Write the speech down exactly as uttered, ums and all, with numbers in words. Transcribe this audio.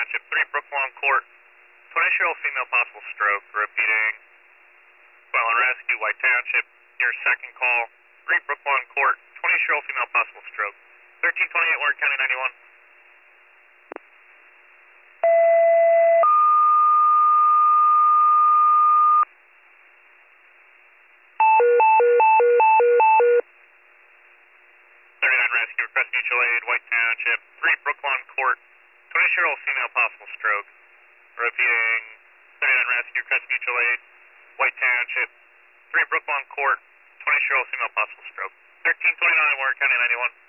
Township, three Brooklawn Court, twenty-year-old female possible stroke, repeating, file and rescue, White Township, your second call, three Brooklawn Court, twenty-year-old female possible stroke, thirteen twenty-eight Warren County ninety-one. thirty-nine rescue, request mutual aid, White Township, three Brooklawn Court, twenty-year-old female possible stroke, repeating, thirty-nine rescue, request mutual aid, White Township, three Brooklawn Court, twenty-year-old female possible stroke, thirteen twenty-nine Warren County ninety-one.